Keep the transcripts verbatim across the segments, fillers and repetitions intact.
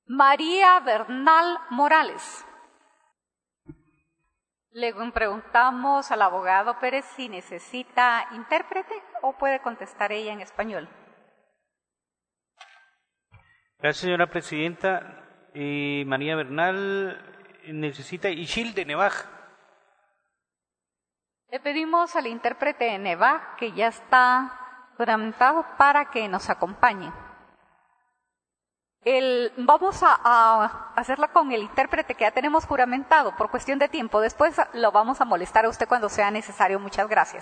María Bernal Morales. Le preguntamos al abogado Pérez si necesita intérprete o puede contestar ella en español. Gracias, señora presidenta. Eh, María Bernal necesita Ishil de Nevaj. Le pedimos al intérprete de Nevaj, que ya está juramentado, para que nos acompañe. El, vamos a, a hacerla con el intérprete que ya tenemos juramentado por cuestión de tiempo. Después lo vamos a molestar a usted cuando sea necesario. Muchas gracias.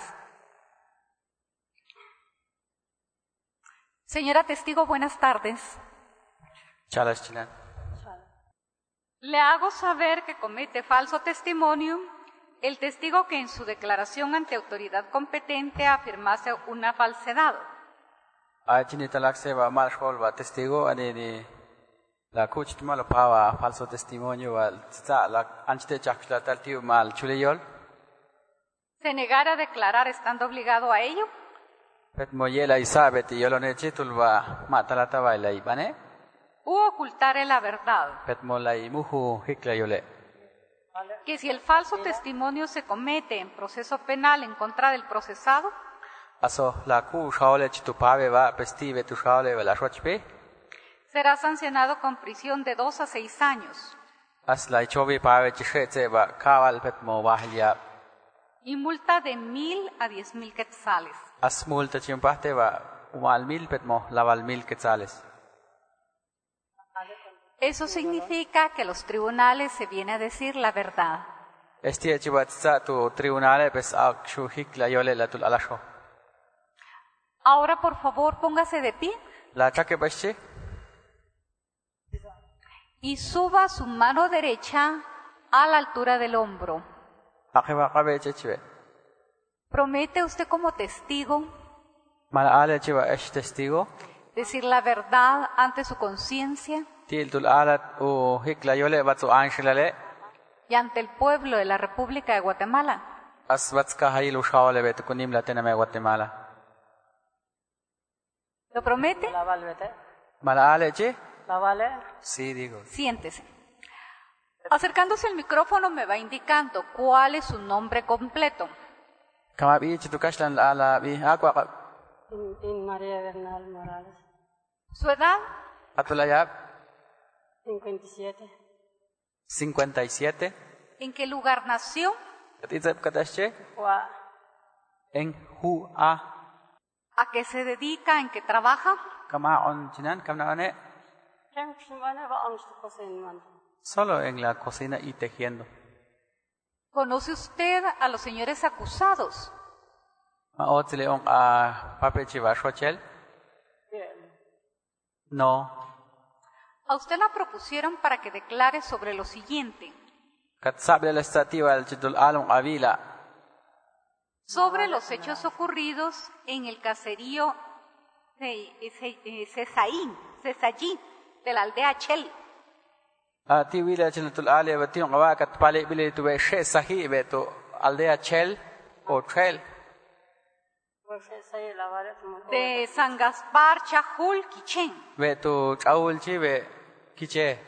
Señora testigo, buenas tardes. Chalas Chilan. Le hago saber que comete falso testimonio el testigo que en su declaración ante autoridad competente afirmase una falsedad. Achini talak seba marshol va testigo ane ni la coach malo pawa falso testimonio va tsa la anchte chakla taltiu mal chuleyol. ¿Se negara a declarar estando obligado a ello? Pet moyela isabet yolone chitul va matalata baila ibane. U ocultare la verdad. Pet molai muhu hikla yole. Que si el falso testimonio se comete en proceso penal en contra del procesado, Aso la ku shaole chitu pave va pestive tu shaole va la shochpe. será sancionado con prisión de dos a seis años. As la chobi pave chishetse va kaval pet mo bahlia. Y multa de mil a diez mil quetzales. As multa chimpaste va umal mil pet mo laval mil quetzales. Eso significa que los tribunales se viene a decir la verdad. Este chivatsa tu tribunale pes akshu hikla yole la tul alasho. Ahora, por favor, póngase de pie La chaque bache. y suba su mano derecha a la altura del hombro. Akhiba qabe chechive. ¿Promete usted como testigo Mala ale chiva es testigo. decir la verdad ante su conciencia Til tul alat u hikla yole batsu anshilale. y ante el pueblo de la República de Guatemala? As batska hailu shaole bet kunim la tename Guatemala. ¿Lo promete? Mala ale che? ¿La vale? Sí, digo. Siéntese. Acercándose al micrófono me va indicando cuál es su nombre completo. Kama bi chitu kashlan ala bi aqua. In, in María Bernal Morales. Su edad, Atulayab cincuenta y siete. cincuenta y siete. en qué lugar nació, Katizab katasche? Wa En hu a. a qué se dedica, en qué trabaja, Kama on chinan kamna one. kem shimane va angst kosen man. Solo en la cocina y tejiendo. ¿conoce usted a los señores acusados? Ma otle on a pape chiva shochel? No. A usted la propusieron para que declare sobre lo siguiente: Katsable la estativa al chitul alon avila. sobre los hechos ocurridos en el caserío de Cesaín, Cesallí, de la aldea Chel. A ti vila chitul ale batin qawa kat pale bile tu be she sahi be tu aldea chel o chel. Pues esa es la vale. De San Gaspar, Chajul, Quichén. Be tu chaul chi be kiche.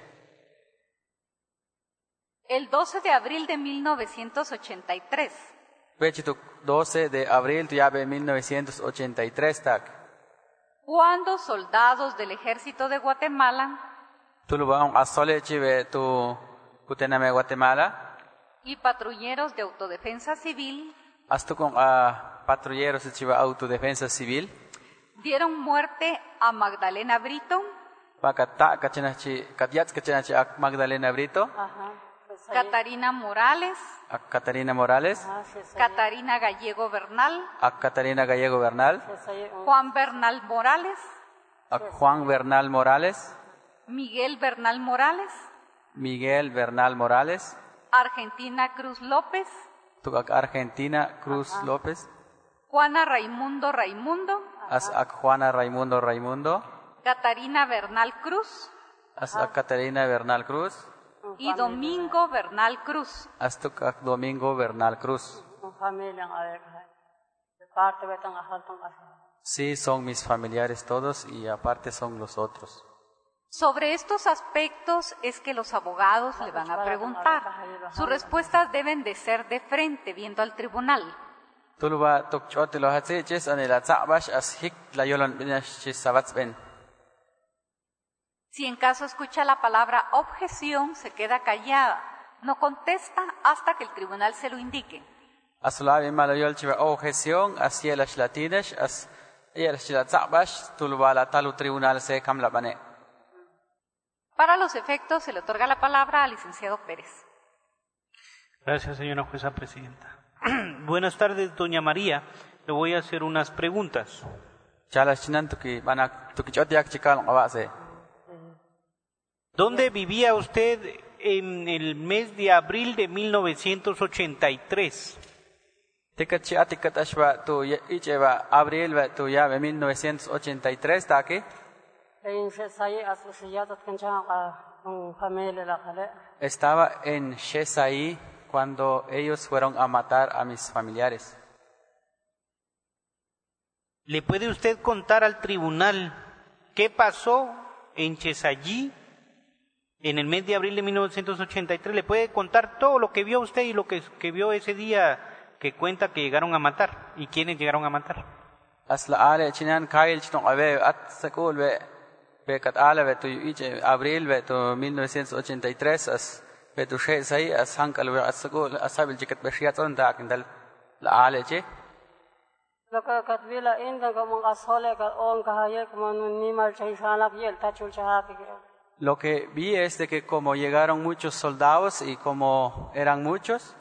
El doce de abril de mil novecientos ochenta y tres. Be chitu doce de abril tu ya be mil novecientos ochenta y tres tak. Cuando soldados del ejército de Guatemala Tulubaon asole chi be tu putename Guatemala. y patrulleros de autodefensa civil Hasta con a patrulleros de chiva autodefensa civil. dieron muerte a Magdalena Brito, Pakata kachanachi katyats kachanachi a Magdalena Brito, Ajá. Pues ahí. Catarina Morales, a Catarina Morales, Ah, sí, sí. Catarina Gallego Bernal, a Catarina Gallego Bernal, Pues ahí, un- Juan Bernal Morales, a Juan Bernal Morales, Miguel Bernal Morales, Miguel Bernal Morales, Argentina Cruz López, Tucac Argentina Cruz López, Juana Raimundo Raimundo, as a Juana Raimundo Raimundo, Catarina Bernal Cruz as a Catarina Bernal Cruz, y Domingo Bernal Cruz. as Tucac Domingo Bernal Cruz. un familia a ver. De parte de tan ajal tan ajal. Sí, son mis familiares todos y aparte son los otros. Sobre estos aspectos es que los abogados le van a preguntar. Sus respuestas deben de ser de frente, viendo al tribunal. Tulba tukchot lo hatses anela tsabash as hik la yolon binash sabats ben. Si en caso escucha la palabra objeción, se queda callada. No contesta hasta que el tribunal se lo indique. Asulabi malayol chiva objeción as yelash latinesh as yelash la tsabash tulba la talu tribunal se kamla bane. Para los efectos, se le otorga la palabra al licenciado Pérez. Gracias, señora jueza presidenta. Buenas tardes, doña María. Le voy a hacer unas preguntas. ¿Dónde vivía usted en el mes de abril de mil novecientos ochenta y tres? Abril de mil novecientos ochenta y tres, ¿está aquí? Estaba en Shesai cuando ellos fueron a matar a mis familiares. ¿Le puede usted contar al tribunal qué pasó en Chesallí en el mes de abril de mil novecientos ochenta y tres? ¿Le puede contar todo lo que vio usted y lo que, que vio ese día que cuenta que llegaron a matar y quiénes llegaron a matar? Abril de mil novecientos ochenta y tres as betushe sai as hankal wa asgol asabil jikat bashiat on da kindal la ale che Loka katvila inda kamong asole ka on kahaye kamon nimal chaisana yel tachul chahaki. Lo que vi es de que como llegaron muchos soldados y como eran muchos,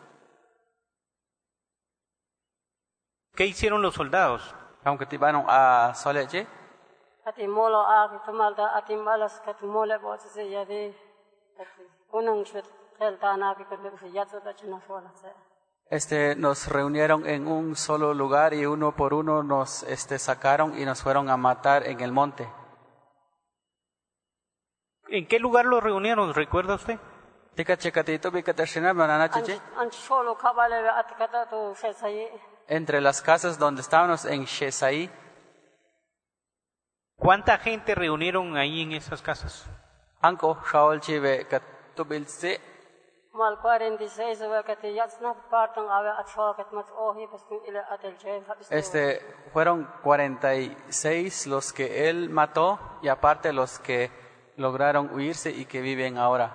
¿qué hicieron los soldados? Aunque te iban a Soleche, Atimolo a Kitumalda, Atimalas, Katumole, Bossi, Yadi, Unung should tell Tana because Yatsu Tachinafola. este, nos reunieron en un solo lugar y uno por uno nos este, sacaron y nos fueron a matar en el monte. ¿En qué lugar los reunieron? ¿Recuerda usted? Entre las casas donde estábamos en Shesai. ¿Cuánta gente reunieron ahí en esas casas? Anko Shaol Chive Katubilse. Mal cuarenta y seis Este fueron cuarenta y seis los que él mató y aparte los que lograron huirse y que viven ahora.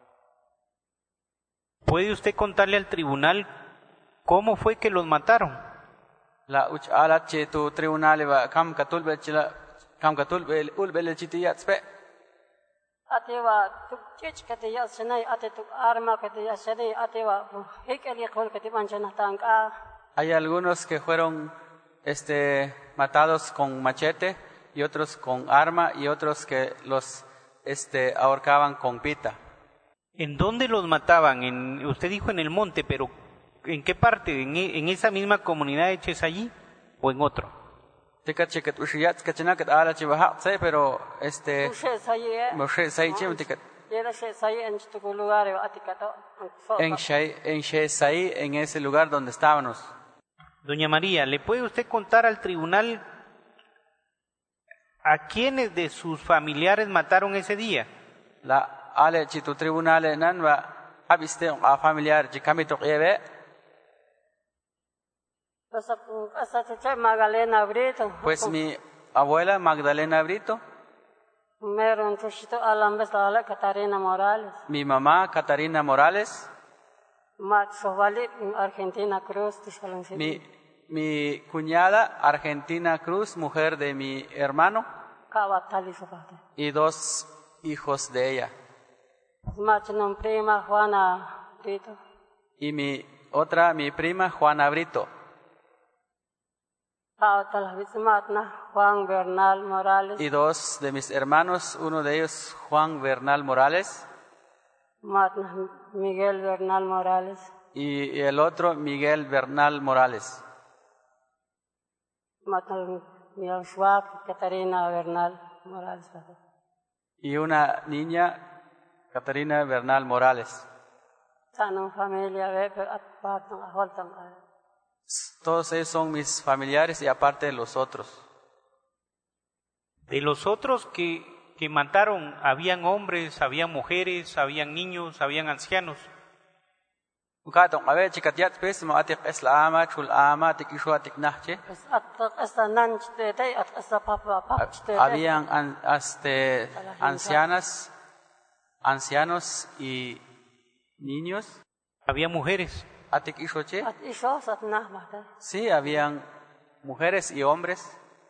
¿Puede usted contarle al tribunal cómo fue que los mataron? La uch alat che tu tribunal va kam katul bechila kam katul bel ul bel chitiyat spe. Atewa tuk chich katiyat senai atetuk arma katiyat senai atewa hekeli khol katiban chanatangka. Hay algunos que fueron este matados con machete y otros con arma y otros que los este ahorcaban con pita. ¿En dónde los mataban? En, usted dijo en el monte, pero ¿en qué parte? ¿En, en esa misma comunidad de Chesallí o en otro? Pero este en Shesai, en ese lugar donde estábamos. Doña María, ¿le puede usted contar al tribunal a quiénes de sus familiares mataron ese día? La ale chitu tribunal nan va habiste a familiar jikamito yebe. Pues mi abuela Magdalena Brito. Mi mamá Catarina Morales. Mi, mi cuñada Argentina Cruz, mujer de mi hermano. Y dos hijos de ella. Y mi otra, mi prima Juana Brito. Juan Bernal Morales. Y dos de mis hermanos, uno de ellos Juan Bernal Morales. Miguel Bernal Morales. Y el otro Miguel Bernal Morales. Catarina Bernal Morales. Y una niña, Catarina Bernal Morales. Todos ellos son mis familiares y aparte de los otros. De los otros que, que mataron, habían hombres, habían mujeres, habían niños, habían ancianos. Ukatong awe chikatiat pes mo atik eslama chul ama tik isu atik nahche. Bas at esta nan chite te at esta papa pap chite te. Habían an, este, ancianas, ancianos y niños. Había mujeres. Atik isu che. At iso sat nah bahta. Sí, habían mujeres y hombres.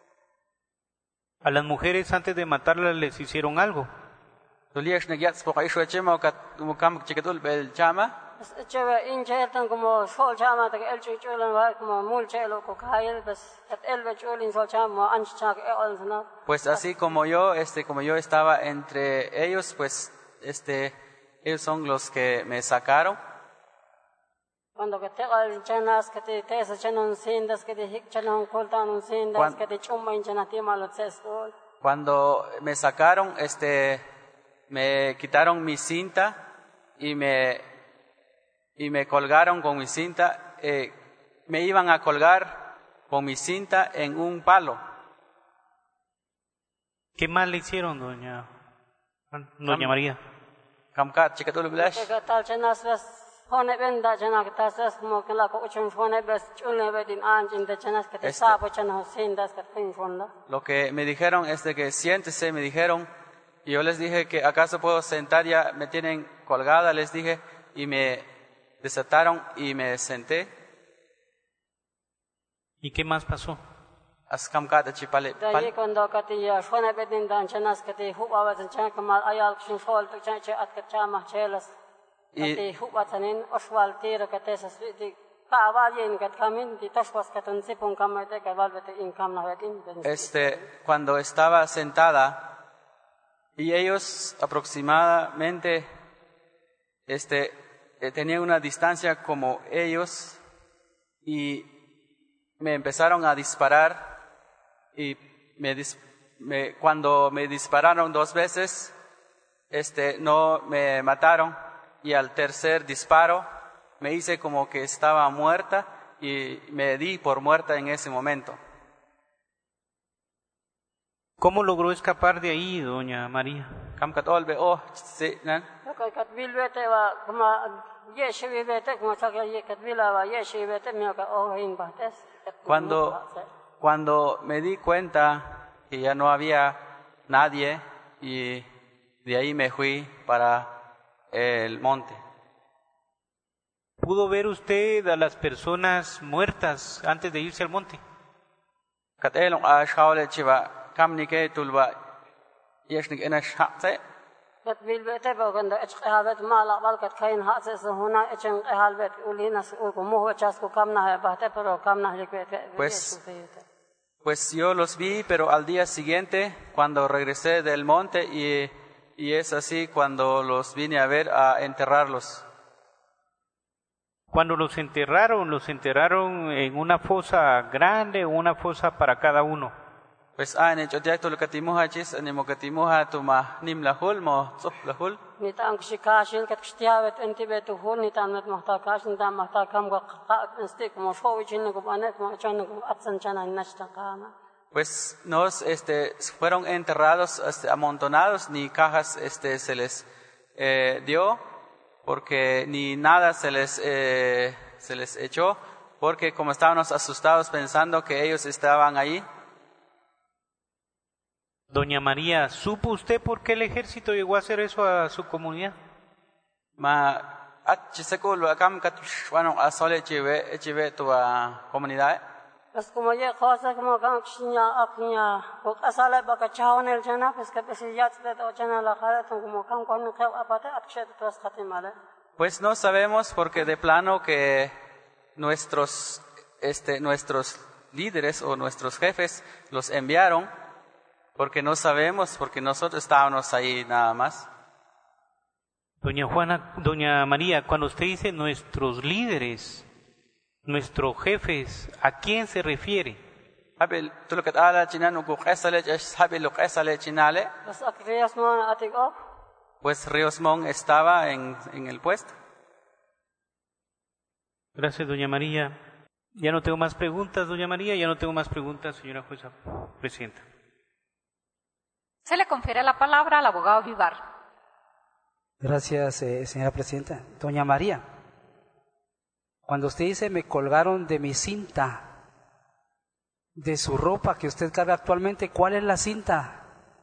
A las mujeres antes de matarlas les hicieron algo. Tuliesh nagyats poka isu che mo kat mukam chikatul bel chama. Bas chewe inche tan como sol chama ta el chuchulan wa como mul chelo ko khail bas at el ve chulin sol chama anch chak e on sana. Pues así como yo, este, como yo estaba entre ellos, pues, este, ellos son los que me sacaron. Cuando que te al chanas que te te sa chanon sindas que te hik chanon koltan sindas que te chumma in chanati malot sesol. Cuando me sacaron, este, me quitaron mi cinta y me y me colgaron con mi cinta. Eh, me iban a colgar con mi cinta en un palo. ¿Qué mal le hicieron, doña, doña María? Kamkat chikatul blash. Que tal chanas bas hone benda chana que tasas como que la ko chun hone bas chulne bedin anjin de chanas que te sapo chana sindas que fin fonda. Lo que me dijeron es de que siéntese, me dijeron, y yo les dije que acaso puedo sentar, ya me tienen colgada, les dije, y me desataron y me senté. ¿Y qué más pasó? Askamkata chipale. De ahí cuando que te ya hone bedin dan chanas que te huwa wa chan que mal ayal chun sol tu chan che at que chama chelas. Y Te huwa tanin oswal tiro que te sas di ka wa yin que kamin di toswas que ton sipon kamate que valvete income na bedin. este, cuando estaba sentada, y ellos aproximadamente, este, eh, tenían una distancia como ellos, y me empezaron a disparar, y me, dis, me cuando me dispararon dos veces, este, no me mataron, y al tercer disparo me hice como que estaba muerta y me di por muerta en ese momento. ¿Cómo logró escapar de ahí, doña María? Kamkat olbe oh si nan. Kat kat bilbete wa kuma yeshi bilbete kuma saka ye kat bilaba yeshi bilbete mi ka oh in bates. Cuando cuando me di cuenta que ya no había nadie y de ahí me fui para el monte. ¿Pudo ver usted a las personas muertas antes de irse al monte? Kat elong a shaole chiva kamnike tulba yeshnik ena shaqse. Kat bilbete ba ganda echqahabet mala bal kat kain hase se huna echen qahalbet ulinas u ko muh chas ko kamna hai bahte pero kamna likete. Pues pues yo los vi, pero al día siguiente cuando regresé del monte y Y es así cuando los vine a ver a enterrarlos. Cuando los enterraron, los enterraron en una fosa grande o una fosa para cada uno. Pues ah, ne chotiak to lokatimuha chis ne mokatimuha tuma nim lahul mo tsuf lahul. Ni tang shikashin kat kstiavet entibe tu hul ni tan met mahta kashin tan mahta kam ga qa instik mo showichin ko banet mo chan ko atsan chana nashta qama. Pues nos este, fueron enterrados, este, amontonados, ni cajas este, se les eh, dio, porque ni nada se les, eh, se les echó, porque como estábamos asustados pensando que ellos estaban ahí. Doña María, ¿supo usted por qué el ejército llegó a hacer eso a su comunidad? Ma at chisekul akam katushwano asole chive chive tu comunidad. Pues como ya cosa como kan chinya aknya ko asala baka chawnel jana pues que pues ya te to jana la jara como kan con que aparte akshet to khatimale. Pues no sabemos porque de plano que nuestros este nuestros líderes o nuestros jefes los enviaron, porque no sabemos, porque nosotros estábamos ahí nada más. Doña Juana, doña María, cuando usted dice nuestros líderes, nuestros jefes, ¿a quién se refiere? Habil tulukat ala chinan ku qasale habil qasale chinale. Pues akrias mo atik op. Pues Ríos Mon estaba en en el puesto. Gracias, doña María. Ya no tengo más preguntas, doña María, ya no tengo más preguntas, señora jueza presidenta. Se le confiere la palabra al abogado Vivar. Gracias, eh, señora presidenta. Doña María, cuando usted dice me colgaron de mi cinta, de su ropa que usted carga actualmente, ¿cuál es la cinta?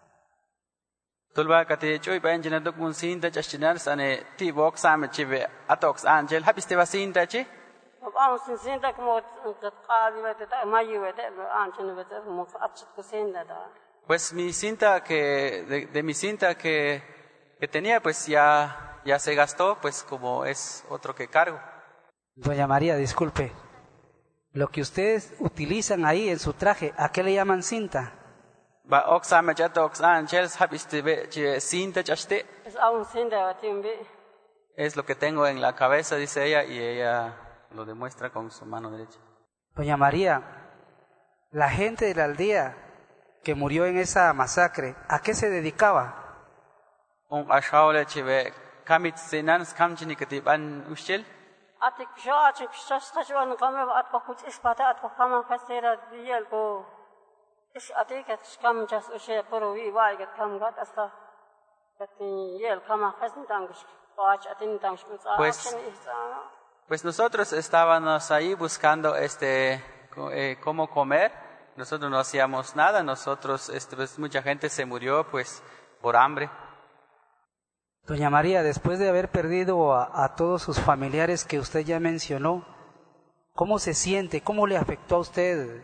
Tulba kati choy pa enjina dok mun sinta chastinar sane ti bok sam chive atox angel habiste va sinta chi Vamos sin cinta como qadi vete ta mayi vete anchen vete mo achit ko cinta da. Pues mi cinta que de, de mi cinta que que tenía pues ya ya se gastó, pues como es otro que cargo. Doña María, disculpe, lo que ustedes utilizan ahí en su traje, ¿a qué le llaman cinta? Ba oxam atox angel habiste ve chi cinta chaste. Es aún cinta timbi. Es lo que tengo en la cabeza, dice ella, y ella lo demuestra con su mano derecha. Doña María, la gente de la aldea que murió en esa masacre, ¿a qué se dedicaba? Un ashaule chive kamit senans kamchini katiban ushel. Atik sho achik shas khashwan kame at ko kuch ispata at ko kama khasera diel ko is atik kam jas ushe poro wi wai gat kam gat asta kati yel kama khasn tangish ach atin tangish Pues, pues nosotros estábamos ahí buscando este eh, cómo comer. Nosotros no hacíamos nada. Nosotros, este, pues, mucha gente se murió pues por hambre. Doña María, después de haber perdido a, a todos sus familiares que usted ya mencionó, ¿cómo se siente? ¿Cómo le afectó a usted?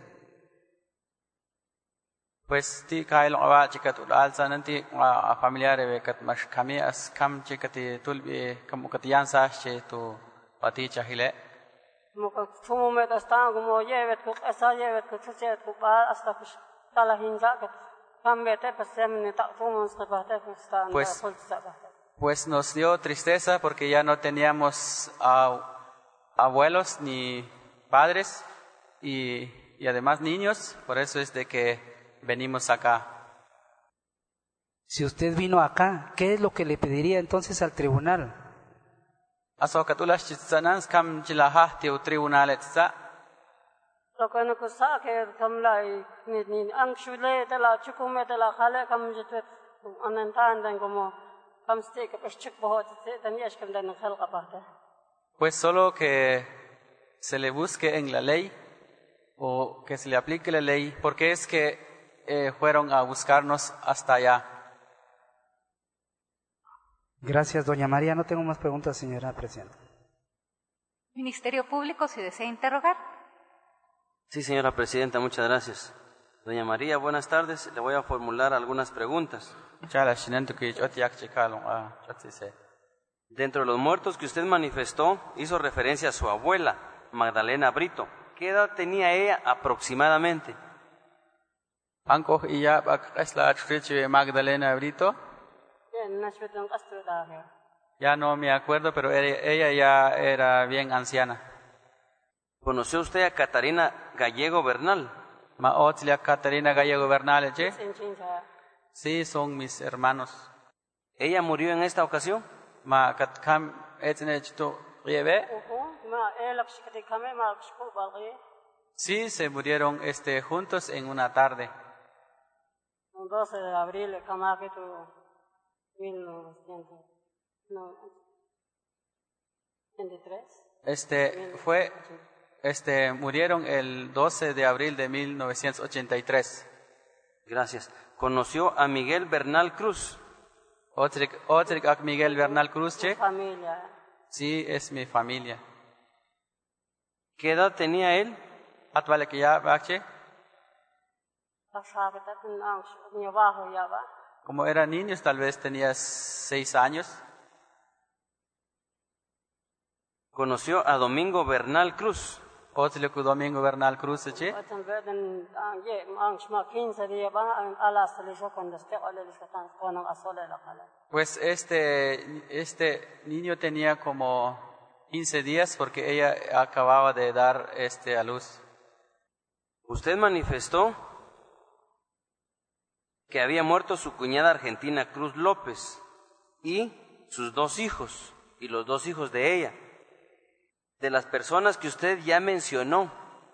Pues ti kail awa chikat ulal sananti a familiare kat mas kami as kam chikati tulbi kam katiyansa che tu pati chahile. Mo ko fumo met asta como yevet ko asa yevet ko tset ko ba asta ko tala hinza kat kam bete pasem ni ta fumo skapate ko sta Pues, pol saba. Pues nos dio tristeza porque ya no teníamos uh, abuelos ni padres y, y además niños, por eso es de que venimos acá. Si usted vino acá, ¿qué es lo que le pediría entonces al tribunal? Aso katulas chitsanans kam chilaha tiu tribunalet sa. Lo que no cosa que kamlai ni ni angshule de la chukume de la khale kam jitet anantan dan como kam ste que pues chuk bahot se tanish kam dan khalqa pahta. Pues solo que se le busque en la ley o que se le aplique la ley, porque es que eh, fueron a buscarnos hasta allá. Gracias, doña María. No tengo más preguntas, señora presidenta. Ministerio Público, si desea interrogar. Sí, señora presidenta, muchas gracias. Doña María, buenas tardes. Le voy a formular algunas preguntas. Dentro de los muertos que usted manifestó, hizo referencia a su abuela, Magdalena Brito. ¿Qué edad tenía ella aproximadamente? Magdalena Brito. Ya no me acuerdo, pero ella ya era bien anciana. ¿Conoció usted a Catarina Gallego Bernal? Maotlia Catarina Gallego Bernal, ¿eh? Sí, son mis hermanos. ¿Ella murió en esta ocasión? Ma katkam etnechto riebe. Sí, se murieron este juntos en una tarde. doce de abril, mil novecientos veintitrés. Este fue este murieron el doce de abril de mil novecientos ochenta y tres. Gracias. ¿Conoció a Miguel Bernal Cruz? Otrik otrik ak Miguel Bernal Cruz, che? Familia. Sí, es mi familia. ¿Qué edad tenía él? Atwale que ya bache. Como eran niños, tal vez tenía seis años. ¿Conoció a Domingo Bernal Cruz? Otlik Domingo Bernal Cruz, che? Pues este, este niño tenía como quince días porque ella acababa de dar este, a luz. Usted manifestó que había muerto su cuñada argentina Cruz López y sus dos hijos y los dos hijos de ella. De las personas que usted ya mencionó,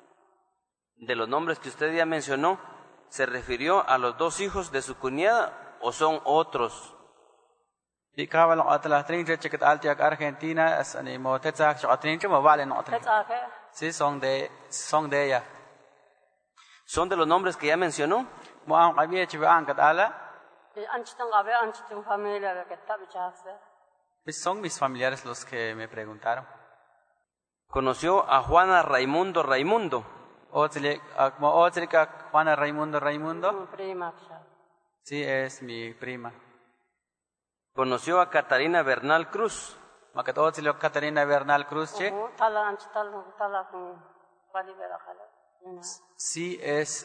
de los nombres que usted ya mencionó, ¿se refirió a los dos hijos de su cuñada o son otros? Di kawal atla trinche chikat altiak Argentina as ani mo tetsak chak trinche mo vale no trinche. Tetake. Sí, son de son de ella. ¿Son de los nombres que ya mencionó? Mo ang abie chiba angkat ala. Di anchitang gabe anchitang familia be ketta bichakse. Pues son mis familiares los que me preguntaron. ¿Conoció a Juana Raimundo Raimundo? Otli mo otli ka Juana Raimundo Raimundo. Prima ksha. Sí, es mi prima. ¿Conoció a Catarina Bernal Cruz? Makat otli Catarina Bernal Cruz che. Tala anchital tala kun bali be dakhala. Sí, es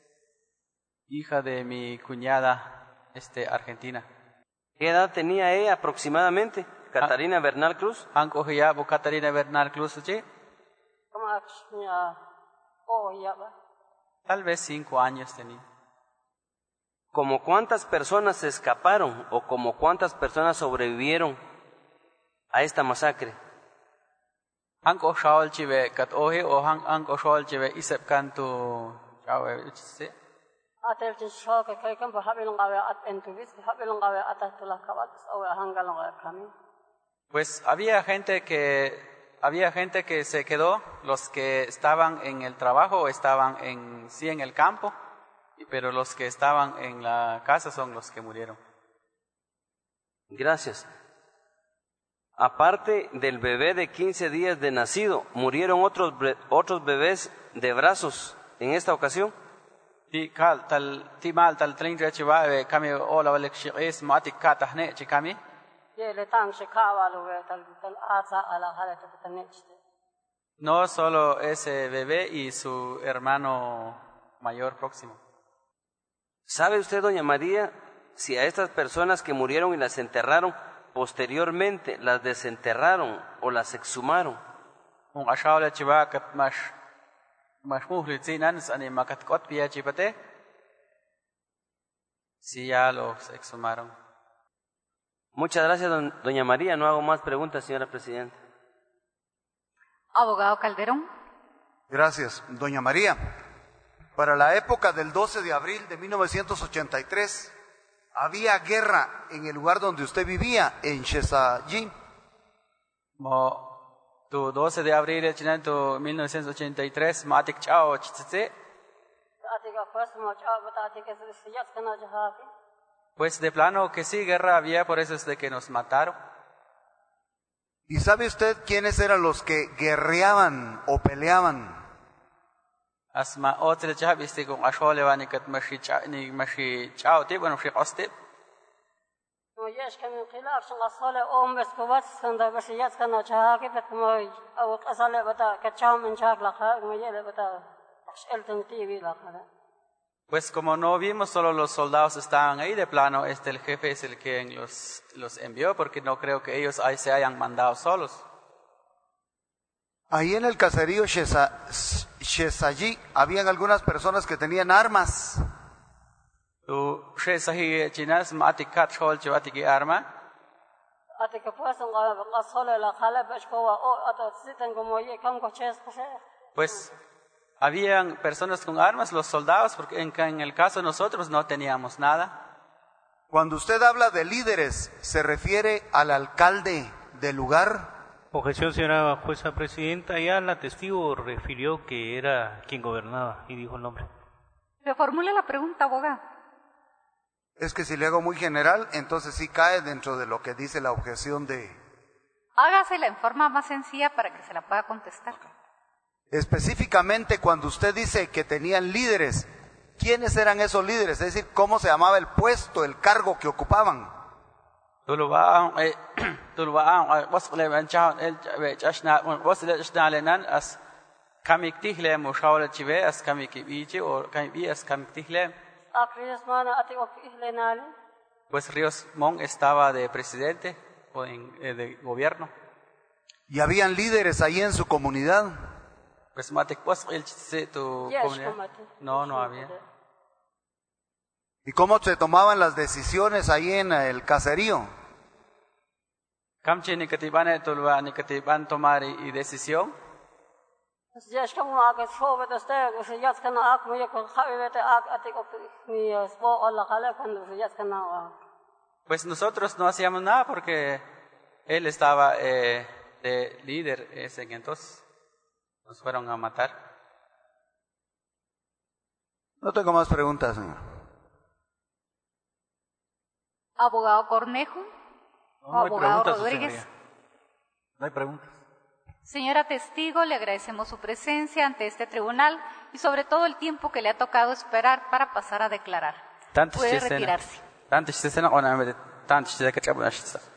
hija de mi cuñada este argentina. ¿Qué edad tenía ella aproximadamente? Catarina Bernal Cruz. Anko hiya bu Catarina Bernal Cruz che. Kama akshnya oh ya ba. Tal vez cinco años tenía. ¿Como cuántas personas se escaparon o como cuántas personas sobrevivieron a esta masacre? Anko shawl chive kat ohe o hang anko shawl chive isep kantu chawe uchse. Atel tin shoke kay kam habilong gawe at entubis habilong gawe atatula kawat o hangalong gawe kami. Pues había gente que había gente que se quedó, los que estaban en el trabajo o estaban en sí en el campo, pero los que estaban en la casa son los que murieron. Gracias. Aparte del bebé de quince días de nacido, ¿murieron otros otros bebés de brazos en esta ocasión? Ti kal tal ti mal tal trinja chiva kami ola walek shis matik katahne chikami. Ye le tang se kawalu we tal tal asa ala hala tatanechte. No solo ese bebé y su hermano mayor próximo. ¿Sabe usted, doña María, si a estas personas que murieron y las enterraron, posteriormente las desenterraron o las exhumaron? Un ashawla chiva kat mash mash muhlitsinan ani makat kot pia chipate. Sí, ya los exhumaron. Muchas gracias, don, doña María. No hago más preguntas, señora presidenta. Abogado Calderón. Gracias, doña María. Para la época del doce de abril de mil novecientos ochenta y tres, había guerra en el lugar donde usted vivía, en Chesallí. Mo tu doce de abril de mil novecientos ochenta y tres, matik chao chitse. Pues de plano que sí, guerra había, por eso es de que nos mataron. ¿Y sabe usted quiénes eran los que guerreaban o peleaban? Asma otre chabiste con ashole vanikat mashi cha ni mashi chao te bueno shi qaste. No yesh kamin khilaf shanga sole om bes kubat sanda bes yas kana cha ke bet moy aw qasale bata ka chao min chak la kha mo yele bata el tan tv la kha. Pues como no vimos, solo los soldados estaban ahí de plano, este el jefe es el que los los envió porque no creo que ellos ahí se hayan mandado solos. Ahí en el caserío Chesallí habían algunas personas que tenían armas. Tu Chesahi chinas matikat chol chwatiki arma. Ate que pues nga qasole la khala bes ko wa o ata sitan ko moye kam ko ches ko. Pues habían personas con armas, los soldados, porque en, en el caso de nosotros no teníamos nada. Cuando usted habla de líderes, ¿se refiere al alcalde del lugar? Objeción, señora jueza presidenta. Ya la testigo refirió que era quien gobernaba y dijo el nombre. Reformule la pregunta, abogado. Es que si le hago muy general, entonces sí cae dentro de lo que dice la objeción de... Hágasela en forma más sencilla para que se la pueda contestar. Específicamente cuando usted dice que tenían líderes, ¿quiénes eran esos líderes? Es decir, ¿cómo se llamaba el puesto, el cargo que ocupaban? Tulwa eh tulwa wasle ban chaun el chashna wasle chashna lenan as kamiktihle mushawla chive as kamikibichi o kamibi as kamiktihle. Pues Ríos Montt estaba de presidente o en, eh, de gobierno. ¿Y habían líderes ahí en su comunidad? Pues matik was el chise tu comunidad. No, no había. ¿Y cómo se tomaban las decisiones ahí en el caserío? Kamche ni katiban tulwa ni katiban tomar y decisión. Ya como que joven este, que ya que no ha muy con Javi te ha ati ni spo o la cala cuando ya que no. Pues nosotros no hacíamos nada porque él estaba eh, de líder ese entonces. Nos fueron a matar. No tengo más preguntas, señor. Abogado Cornejo. No, no hay Abogado preguntas, su Rodríguez. señoría. No hay preguntas. Señora testigo, le agradecemos su presencia ante este tribunal y sobre todo el tiempo que le ha tocado esperar para pasar a declarar. Tanto Puede retirarse. Tanto